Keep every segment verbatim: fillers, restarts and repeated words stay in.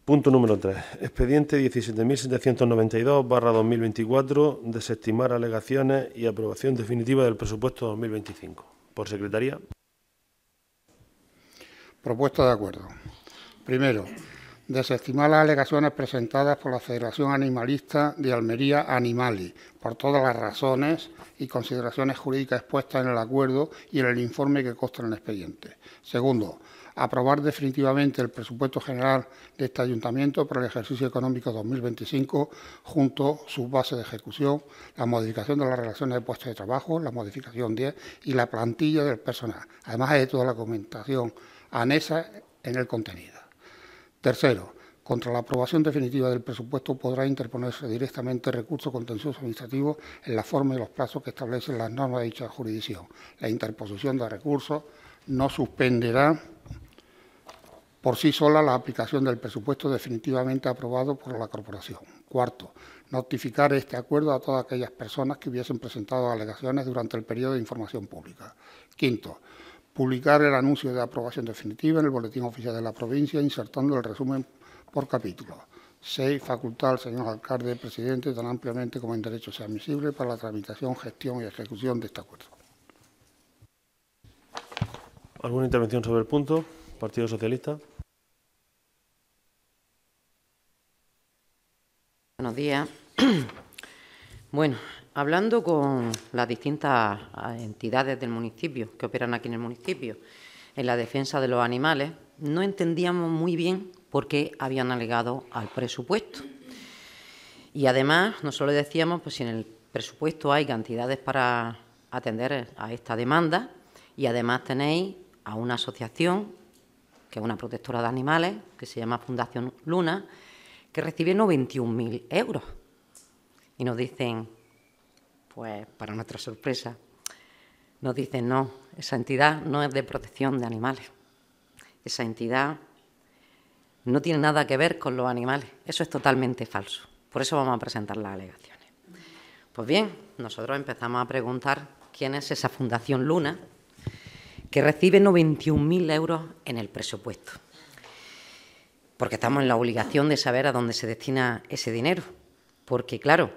Punto número tres. Expediente diecisiete mil setecientos noventa y dos barra dos mil veinticuatro. Desestimar alegaciones y aprobación definitiva del presupuesto dos mil veinticinco. Por secretaría. Propuesta de acuerdo. Primero, desestimar las alegaciones presentadas por la Federación Animalista de Almería Animali, por todas las razones y consideraciones jurídicas expuestas en el acuerdo y en el informe que consta en el expediente. Segundo, aprobar definitivamente el presupuesto general de este ayuntamiento para el ejercicio económico dos mil veinticinco, junto a sus bases de ejecución, la modificación de las relaciones de puestos de trabajo, la modificación diez y la plantilla del personal, además de toda la documentación anexa en el contenido. Tercero, contra la aprobación definitiva del presupuesto podrá interponerse directamente recurso contencioso administrativo en la forma y los plazos que establecen las normas de dicha jurisdicción. La interposición de recursos no suspenderá por sí sola la aplicación del presupuesto definitivamente aprobado por la corporación. Cuarto, notificar este acuerdo a todas aquellas personas que hubiesen presentado alegaciones durante el periodo de información pública. Quinto, publicar el anuncio de aprobación definitiva en el Boletín Oficial de la provincia, insertando el resumen por capítulo. Seis, facultar al señor alcalde presidente tan ampliamente como en derecho sea admisible para la tramitación, gestión y ejecución de este acuerdo. ¿Alguna intervención sobre el punto? Partido Socialista. Buenos días. Bueno, hablando con las distintas entidades del municipio, que operan aquí en el municipio, en la defensa de los animales, no entendíamos muy bien por qué habían alegado al presupuesto. Y además, no solo decíamos, pues si en el presupuesto hay cantidades para atender a esta demanda, y además tenéis a una asociación, que es una protectora de animales, que se llama Fundación Luna, que recibe noventa y un mil euros. Y nos dicen, pues para nuestra sorpresa, nos dicen, no, esa entidad no es de protección de animales. Esa entidad no tiene nada que ver con los animales. Eso es totalmente falso. Por eso vamos a presentar las alegaciones. Pues bien, nosotros empezamos a preguntar quién es esa Fundación Luna, que recibe noventa y un mil euros en el presupuesto. Porque estamos en la obligación de saber a dónde se destina ese dinero. Porque, claro,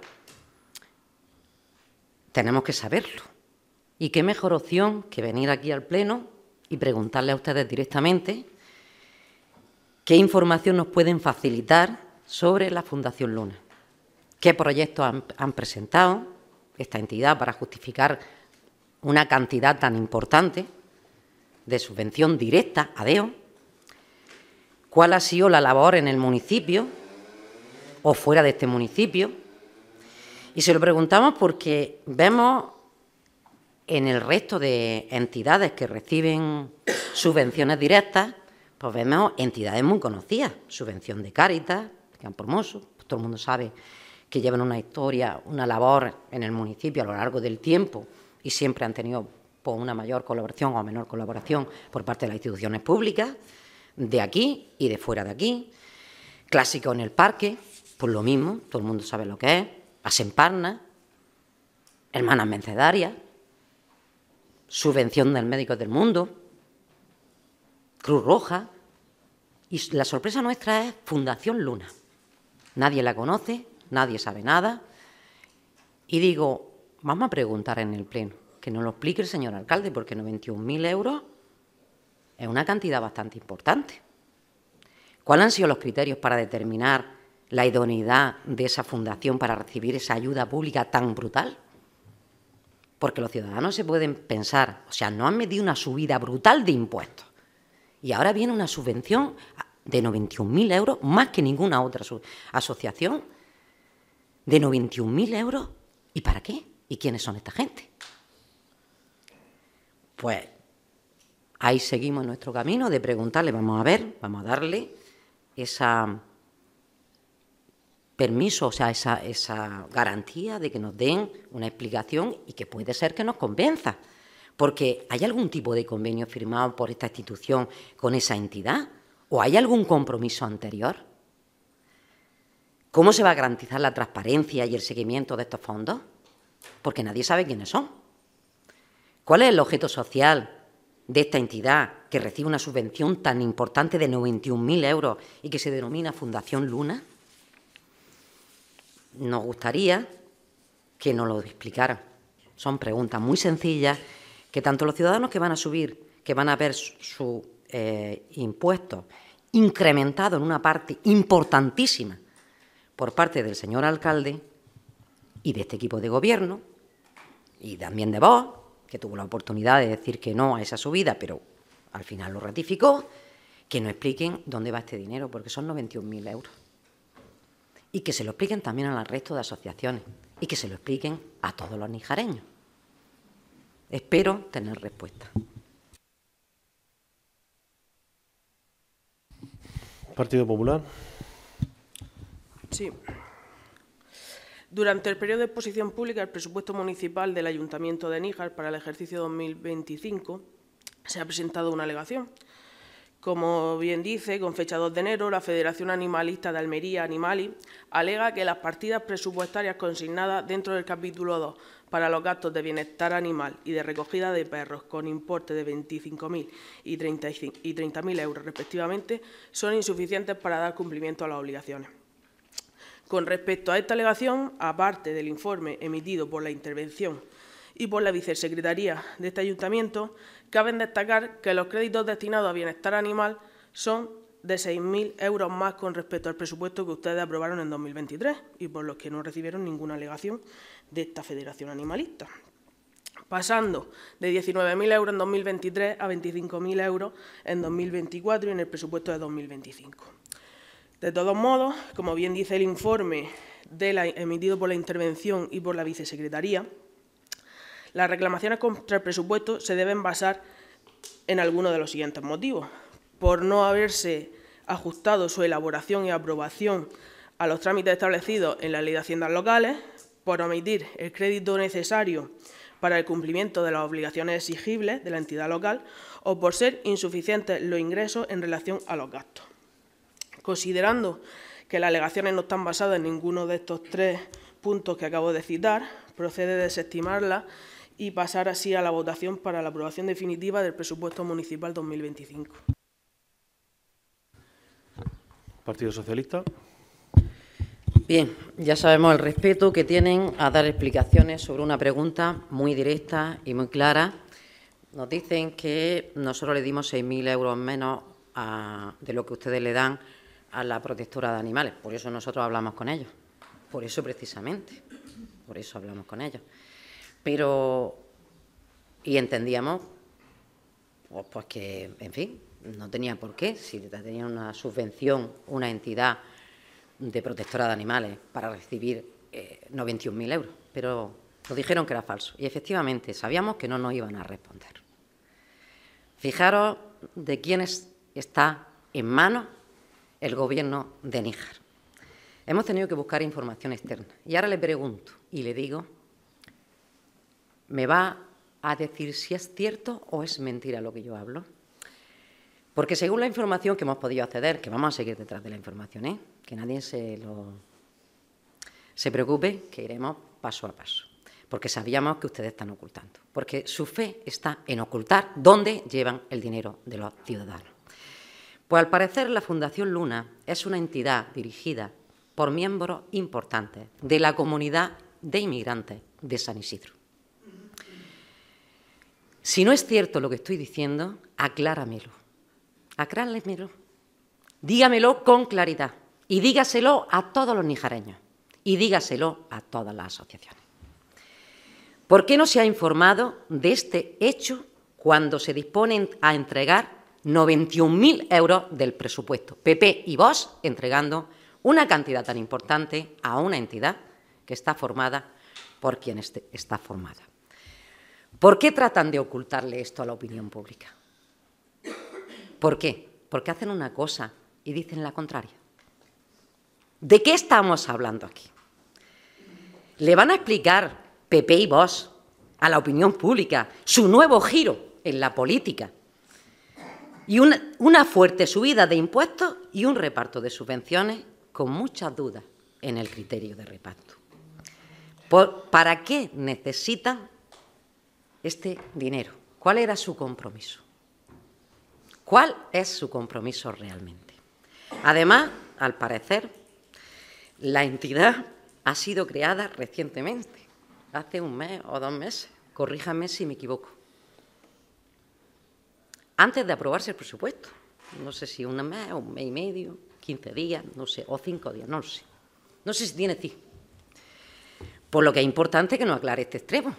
tenemos que saberlo. Y qué mejor opción que venir aquí al Pleno y preguntarle a ustedes directamente qué información nos pueden facilitar sobre la Fundación Luna. ¿Qué proyectos han, han presentado esta entidad para justificar una cantidad tan importante de subvención directa a D E O? ¿Cuál ha sido la labor en el municipio o fuera de este municipio? Y se lo preguntamos porque vemos en el resto de entidades que reciben subvenciones directas, pues vemos entidades muy conocidas, subvención de Cáritas, de Campohermoso, pues todo el mundo sabe que llevan una historia, una labor en el municipio a lo largo del tiempo y siempre han tenido pues, una mayor colaboración o menor colaboración por parte de las instituciones públicas, de aquí y de fuera de aquí. Clásico en el parque, pues lo mismo, todo el mundo sabe lo que es. Asemparna, Hermanas Mercedarias, subvención del Médicos del Mundo, Cruz Roja. Y la sorpresa nuestra es Fundación Luna. Nadie la conoce, nadie sabe nada. Y digo, vamos a preguntar en el Pleno, que nos lo explique el señor alcalde, porque noventa y un mil euros es una cantidad bastante importante. ¿Cuáles han sido los criterios para determinar la idoneidad de esa fundación para recibir esa ayuda pública tan brutal? Porque los ciudadanos se pueden pensar, o sea, no han medido una subida brutal de impuestos y ahora viene una subvención de noventa y un mil euros, más que ninguna otra asociación, de noventa y un mil euros. ¿Y para qué? ¿Y quiénes son esta gente? Pues ahí seguimos nuestro camino de preguntarle, vamos a ver, vamos a darle esa permiso, o sea, esa, esa garantía de que nos den una explicación y que puede ser que nos convenza. Porque ¿hay algún tipo de convenio firmado por esta institución con esa entidad? ¿O hay algún compromiso anterior? ¿Cómo se va a garantizar la transparencia y el seguimiento de estos fondos? Porque nadie sabe quiénes son. ¿Cuál es el objeto social de esta entidad que recibe una subvención tan importante de noventa y un mil euros y que se denomina Fundación Luna? Nos gustaría que nos lo explicaran. Son preguntas muy sencillas que tanto los ciudadanos que van a subir, que van a ver sus su, eh, impuestos incrementados en una parte importantísima por parte del señor alcalde y de este equipo de gobierno, y también de vos, que tuvo la oportunidad de decir que no a esa subida, pero al final lo ratificó, que nos expliquen dónde va este dinero, porque son noventa y un mil euros. Y que se lo expliquen también al resto de asociaciones y que se lo expliquen a todos los nijareños. Espero tener respuesta. Partido Popular. Sí. Durante el periodo de exposición pública del presupuesto municipal del Ayuntamiento de Níjar para el ejercicio dos mil veinticinco se ha presentado una alegación. Como bien dice, con fecha dos de enero, la Federación Animalista de Almería, Animali, alega que las partidas presupuestarias consignadas dentro del capítulo dos para los gastos de bienestar animal y de recogida de perros con importe de veinticinco mil y treinta mil euros respectivamente son insuficientes para dar cumplimiento a las obligaciones. Con respecto a esta alegación, aparte del informe emitido por la intervención y por la Vicesecretaría de este Ayuntamiento, cabe destacar que los créditos destinados a bienestar animal son de seis mil euros más con respecto al presupuesto que ustedes aprobaron en dos mil veintitrés y por los que no recibieron ninguna alegación de esta Federación Animalista, pasando de diecinueve mil euros en dos mil veintitrés a veinticinco mil euros en dos mil veinticuatro y en el presupuesto de dos mil veinticinco. De todos modos, como bien dice el informe de la, emitido por la intervención y por la Vicesecretaría, las reclamaciones contra el presupuesto se deben basar en alguno de los siguientes motivos: por no haberse ajustado su elaboración y aprobación a los trámites establecidos en la Ley de Haciendas Locales, por omitir el crédito necesario para el cumplimiento de las obligaciones exigibles de la entidad local o por ser insuficientes los ingresos en relación a los gastos. Considerando que las alegaciones no están basadas en ninguno de estos tres puntos que acabo de citar, procede desestimarlas y pasar así a la votación para la aprobación definitiva del presupuesto municipal dos mil veinticinco. Partido Socialista. Bien, ya sabemos el respeto que tienen a dar explicaciones sobre una pregunta muy directa y muy clara. Nos dicen que nosotros le dimos seis mil euros menos a, de lo que ustedes le dan a la protectora de animales. Por eso nosotros hablamos con ellos. Por eso precisamente. Por eso hablamos con ellos. Pero, y entendíamos, pues, pues que, en fin, no tenía por qué, si tenía una subvención, una entidad de protectora de animales para recibir eh, noventa y un mil euros, pero nos dijeron que era falso. Y efectivamente sabíamos que no nos iban a responder. Fijaros de quién es, está en manos el Gobierno de Níjar. Hemos tenido que buscar información externa. Y ahora le pregunto y le digo, ¿me va a decir si es cierto o es mentira lo que yo hablo? Porque según la información que hemos podido acceder, que vamos a seguir detrás de la información, ¿eh? Que nadie se, lo, se preocupe, que iremos paso a paso. Porque sabíamos que ustedes están ocultando. Porque su fe está en ocultar dónde llevan el dinero de los ciudadanos. Pues al parecer la Fundación Luna es una entidad dirigida por miembros importantes de la comunidad de inmigrantes de San Isidro. Si no es cierto lo que estoy diciendo, acláramelo. Acláramelo. Dígamelo con claridad y dígaselo a todos los nijareños y dígaselo a todas las asociaciones. ¿Por qué no se ha informado de este hecho cuando se disponen a entregar noventa y un mil euros del presupuesto? P P y Vox entregando una cantidad tan importante a una entidad que está formada por quien esté, está formada. ¿Por qué tratan de ocultarle esto a la opinión pública? ¿Por qué? Porque hacen una cosa y dicen la contraria. ¿De qué estamos hablando aquí? ¿Le van a explicar P P y Vox a la opinión pública su nuevo giro en la política y una, una fuerte subida de impuestos y un reparto de subvenciones con muchas dudas en el criterio de reparto? ¿Por, ¿Para qué necesitan este dinero? ¿Cuál era su compromiso? ¿Cuál es su compromiso realmente? Además, al parecer, la entidad ha sido creada recientemente, hace un mes o dos meses. Corríjame si me equivoco. Antes de aprobarse el presupuesto. No sé si un mes, un mes y medio, quince días, no sé, o cinco días, no lo sé. No sé si tiene ti. Por lo que es importante que nos aclare este extremo.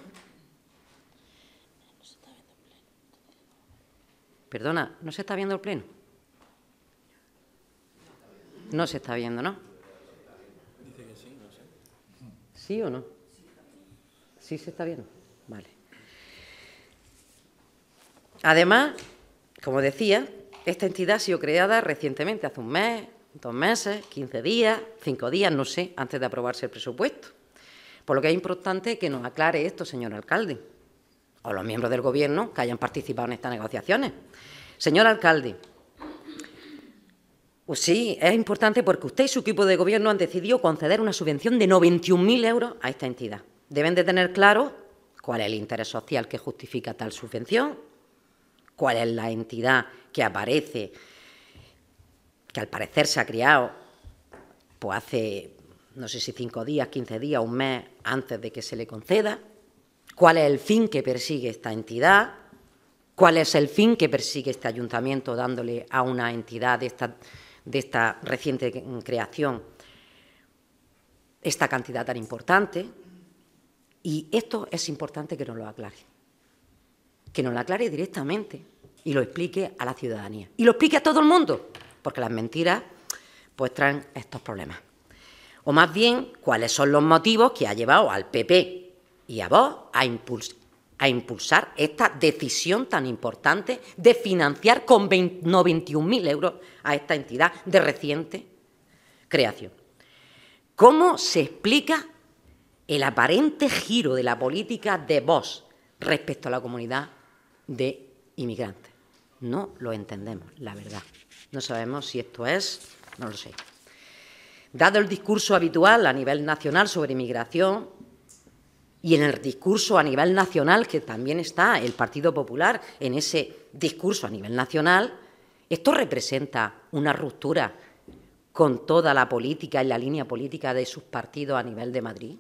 Perdona, ¿no se está viendo el pleno? No se está viendo, ¿no? Dice que sí, no sé. ¿Sí o no? Sí se está viendo. Vale. Además, como decía, esta entidad ha sido creada recientemente, hace un mes, dos meses, quince días, cinco días, no sé, antes de aprobarse el presupuesto. Por lo que es importante que nos aclare esto, señor alcalde, o los miembros del Gobierno que hayan participado en estas negociaciones. Señor alcalde, pues sí, es importante porque usted y su equipo de Gobierno han decidido conceder una subvención de noventa y un mil euros a esta entidad. Deben de tener claro cuál es el interés social que justifica tal subvención, cuál es la entidad que aparece, que al parecer se ha creado pues hace, no sé si cinco días, quince días, un mes antes de que se le conceda, cuál es el fin que persigue esta entidad, cuál es el fin que persigue este ayuntamiento dándole a una entidad de esta, de esta reciente creación esta cantidad tan importante. Y esto es importante que nos lo aclare, que nos lo aclare directamente y lo explique a la ciudadanía. Y lo explique a todo el mundo, porque las mentiras pues traen estos problemas. O más bien, cuáles son los motivos que ha llevado al P P y a Vox a, impuls a impulsar esta decisión tan importante de financiar con noventa y un mil euros a esta entidad de reciente creación. ¿Cómo se explica el aparente giro de la política de Vox respecto a la comunidad de inmigrantes? No lo entendemos, la verdad. No sabemos si esto es, no lo sé. Dado el discurso habitual a nivel nacional sobre inmigración y en el discurso a nivel nacional, que también está el Partido Popular en ese discurso a nivel nacional, esto representa una ruptura con toda la política y la línea política de sus partidos a nivel de Madrid.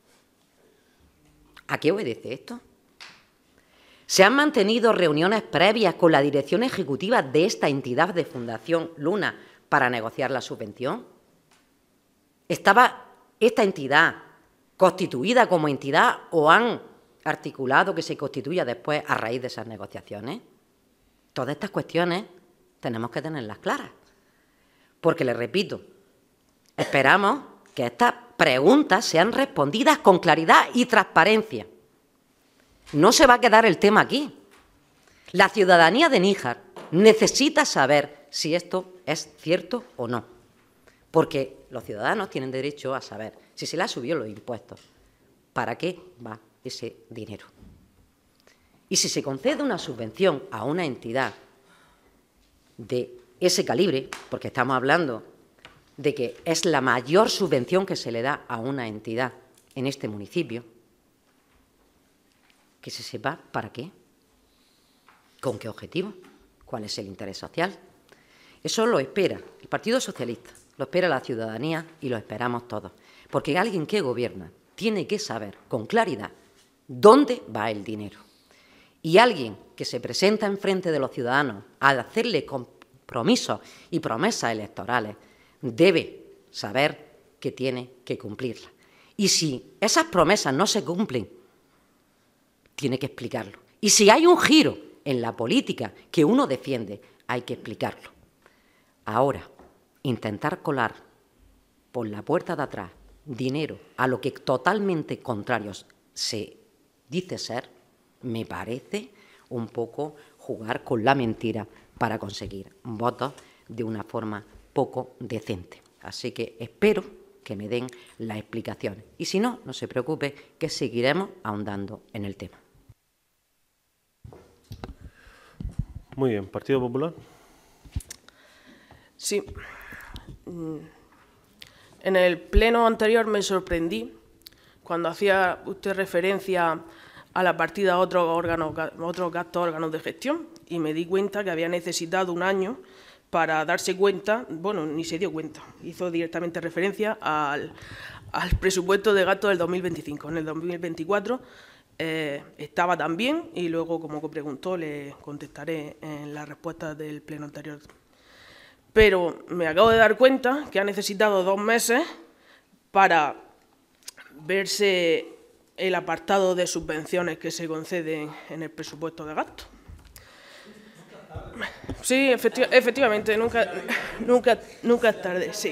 ¿A qué obedece esto? ¿Se han mantenido reuniones previas con la dirección ejecutiva de esta entidad de Fundación Luna para negociar la subvención? ¿Estaba esta entidad constituida como entidad o han articulado que se constituya después a raíz de esas negociaciones? Todas estas cuestiones tenemos que tenerlas claras. Porque, les repito, esperamos que estas preguntas sean respondidas con claridad y transparencia. No se va a quedar el tema aquí. La ciudadanía de Níjar necesita saber si esto es cierto o no. Porque los ciudadanos tienen derecho a saber si se le ha subido los impuestos, para qué va ese dinero. Y si se concede una subvención a una entidad de ese calibre, porque estamos hablando de que es la mayor subvención que se le da a una entidad en este municipio, que se sepa para qué, con qué objetivo, cuál es el interés social. Eso lo espera el Partido Socialista, lo espera la ciudadanía y lo esperamos todos. Porque alguien que gobierna tiene que saber con claridad dónde va el dinero. Y alguien que se presenta enfrente de los ciudadanos a hacerle compromisos y promesas electorales debe saber que tiene que cumplirlas. Y si esas promesas no se cumplen, tiene que explicarlo. Y si hay un giro en la política que uno defiende, hay que explicarlo. Ahora, intentar colar por la puerta de atrás dinero a lo que totalmente contrario se dice ser, me parece un poco jugar con la mentira para conseguir votos de una forma poco decente. Así que espero que me den las explicaciones. Y si no, no se preocupe, que seguiremos ahondando en el tema. Muy bien. ¿Partido Popular? Sí. En el pleno anterior me sorprendí cuando hacía usted referencia a la partida otros órganos, otros gastos órganos de gestión y me di cuenta que había necesitado un año para darse cuenta, bueno, ni se dio cuenta, hizo directamente referencia al, al presupuesto de gasto del dos mil veinticinco. En el dos mil veinticuatro eh, estaba también y luego, como preguntó, le contestaré en las respuestas del pleno anterior. Pero me acabo de dar cuenta que ha necesitado dos meses para verse el apartado de subvenciones que se conceden en el presupuesto de gasto. Sí, efecti- efectivamente, nunca, nunca, nunca es tarde, sí.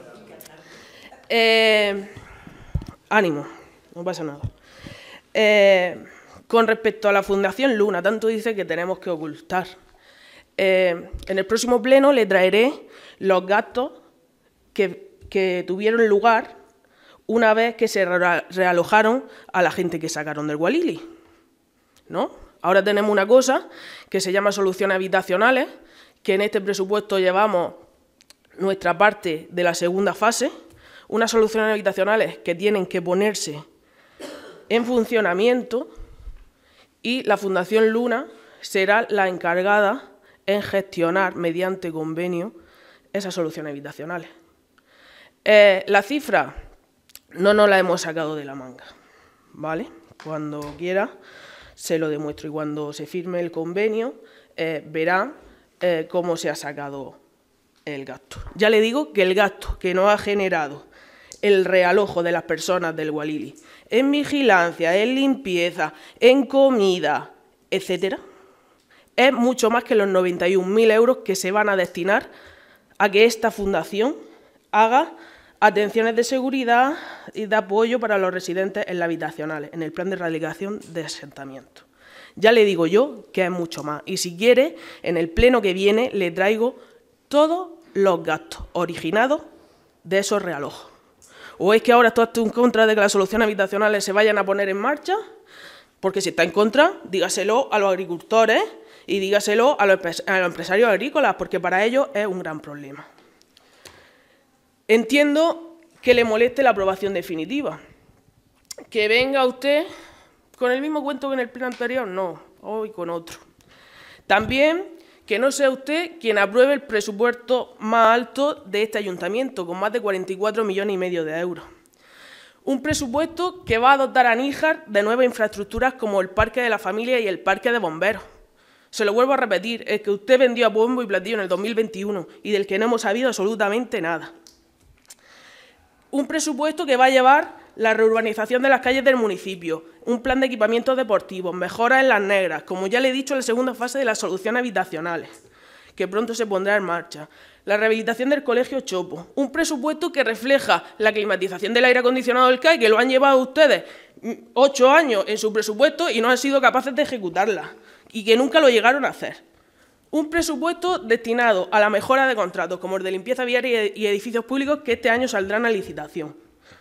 Eh, ánimo, no pasa nada. Eh, con respecto a la Fundación Luna, tanto dice que tenemos que ocultar. Eh, en el próximo pleno le traeré los gastos que, que tuvieron lugar una vez que se realojaron a la gente que sacaron del Gualili, ¿no? Ahora tenemos una cosa que se llama soluciones habitacionales, que en este presupuesto llevamos nuestra parte de la segunda fase, unas soluciones habitacionales que tienen que ponerse en funcionamiento y la Fundación Luna será la encargada en gestionar mediante convenio esas soluciones habitacionales. Eh, la cifra no nos la hemos sacado de la manga, ¿vale? Cuando quiera se lo demuestro y cuando se firme el convenio eh, verá eh, cómo se ha sacado el gasto. Ya le digo que el gasto que nos ha generado el realojo de las personas del Gualili en vigilancia, en limpieza, en comida, etcétera, es mucho más que los noventa y un mil euros que se van a destinar a que esta fundación haga atenciones de seguridad y de apoyo para los residentes en las habitacionales, en el plan de rehabilitación de asentamiento. Ya le digo yo que es mucho más. Y si quiere, en el pleno que viene le traigo todos los gastos originados de esos realojos. ¿O es que ahora está en contra de que las soluciones habitacionales se vayan a poner en marcha? Porque si está en contra, dígaselo a los agricultores y dígaselo a los empresarios agrícolas, porque para ellos es un gran problema. Entiendo que le moleste la aprobación definitiva. Que venga usted con el mismo cuento que en el pleno anterior, no, hoy con otro. También que no sea usted quien apruebe el presupuesto más alto de este ayuntamiento, con más de cuarenta y cuatro millones y medio de euros. Un presupuesto que va a dotar a Níjar de nuevas infraestructuras como el Parque de la Familia y el Parque de Bomberos. Se lo vuelvo a repetir, es que usted vendió a bombo y platillo en el dos mil veintiuno y del que no hemos sabido absolutamente nada. Un presupuesto que va a llevar la reurbanización de las calles del municipio, un plan de equipamientos deportivos, mejoras en las negras, como ya le he dicho en la segunda fase de las soluciones habitacionales, que pronto se pondrá en marcha, la rehabilitación del Colegio Chopo, un presupuesto que refleja la climatización del aire acondicionado del C A I, que lo han llevado ustedes ocho años en su presupuesto y no han sido capaces de ejecutarla, y que nunca lo llegaron a hacer. Un presupuesto destinado a la mejora de contratos, como el de limpieza viaria y edificios públicos, que este año saldrán a licitación.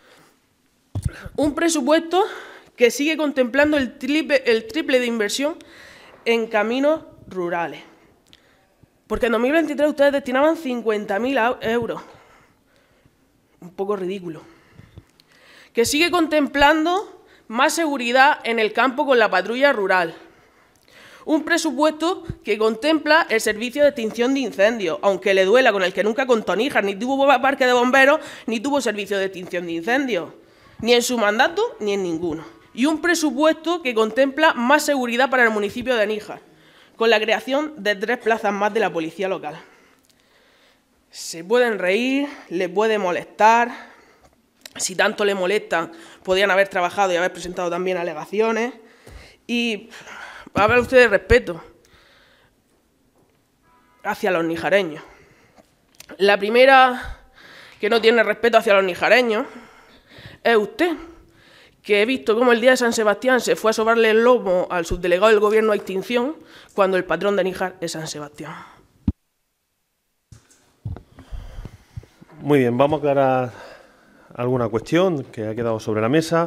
Un presupuesto que sigue contemplando el triple, el triple de inversión en caminos rurales. Porque en dos mil veintitrés ustedes destinaban cincuenta mil euros. Un poco ridículo. Que sigue contemplando más seguridad en el campo con la patrulla rural. Un presupuesto que contempla el servicio de extinción de incendios, aunque le duela, con el que nunca contó Níjar, ni tuvo parque de bomberos, ni tuvo servicio de extinción de incendios, ni en su mandato, ni en ninguno. Y un presupuesto que contempla más seguridad para el municipio de Níjar, con la creación de tres plazas más de la policía local. Se pueden reír, le puede molestar. Si tanto le molestan, podrían haber trabajado y haber presentado también alegaciones. Y habla usted de respeto hacia los nijareños. La primera que no tiene respeto hacia los nijareños es usted, que he visto cómo el día de San Sebastián se fue a sobarle el lomo al subdelegado del Gobierno a extinción, cuando el patrón de Níjar es San Sebastián. Muy bien, vamos a aclarar alguna cuestión que ha quedado sobre la mesa.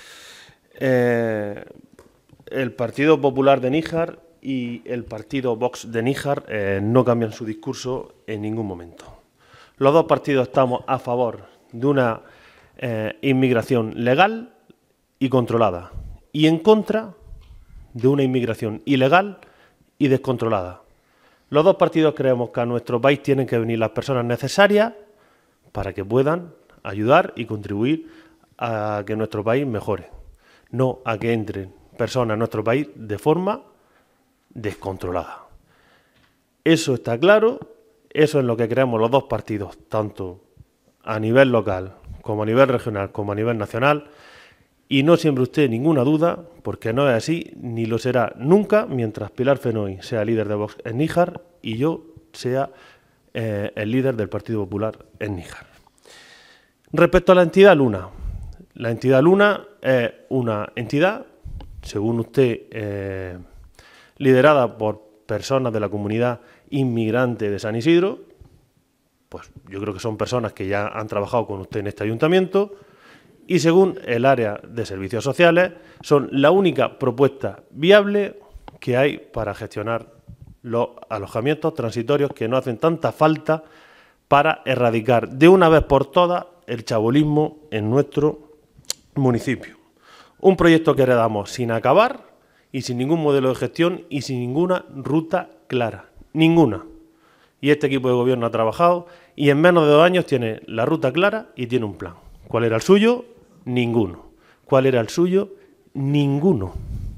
Eh, el Partido Popular de Níjar y el Partido Vox de Níjar eh, no cambian su discurso en ningún momento. Los dos partidos estamos a favor de una eh, inmigración legal y controlada, y en contra de una inmigración ilegal y descontrolada. Los dos partidos creemos que a nuestro país tienen que venir las personas necesarias para que puedan ayudar y contribuir a que nuestro país mejore, no a que entren personas a nuestro país de forma descontrolada. Eso está claro, eso es lo que creemos los dos partidos, tanto a nivel local, como a nivel regional, como a nivel nacional, y no siembre usted ninguna duda, porque no es así, ni lo será nunca, mientras Pilar Fenoy sea líder de Vox en Níjar y yo sea eh, el líder del Partido Popular en Níjar. Respecto a la entidad Luna, la entidad Luna es una entidad, según usted, eh, liderada por personas de la comunidad inmigrante de San Isidro. Pues yo creo que son personas que ya han trabajado con usted en este ayuntamiento y según el área de servicios sociales son la única propuesta viable que hay para gestionar los alojamientos transitorios que no hacen tanta falta para erradicar de una vez por todas el chabolismo en nuestro municipio. Un proyecto que heredamos sin acabar y sin ningún modelo de gestión y sin ninguna ruta clara, ninguna. Y este equipo de gobierno ha trabajado y en menos de dos años tiene la ruta clara y tiene un plan. ¿Cuál era el suyo? Ninguno. ¿Cuál era el suyo? Ninguno.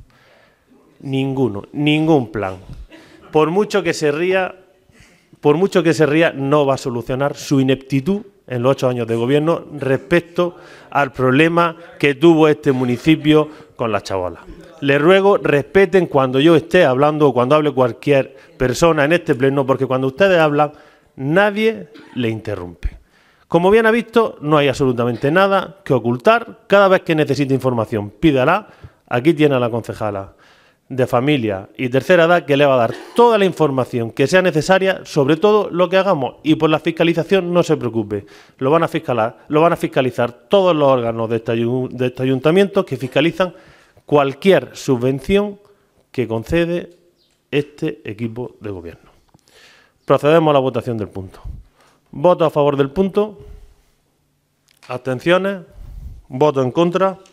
Ninguno. Ningún plan. Por mucho que se ría, por mucho que se ría, no va a solucionar su ineptitud en los ocho años de gobierno respecto al problema que tuvo este municipio con las chavalas. Les ruego respeten cuando yo esté hablando o cuando hable cualquier persona en este pleno, porque cuando ustedes hablan nadie le interrumpe. Como bien ha visto, no hay absolutamente nada que ocultar. Cada vez que necesite información, pídala. Aquí tiene a la concejala de Familia y Tercera Edad que le va a dar toda la información que sea necesaria sobre todo lo que hagamos. Y por la fiscalización no se preocupe, lo van a fiscalizar, lo van a fiscalizar todos los órganos de este, de este ayuntamiento que fiscalizan cualquier subvención que concede este equipo de gobierno. Procedemos a la votación del punto. Voto a favor del punto. Abstenciones. Voto en contra.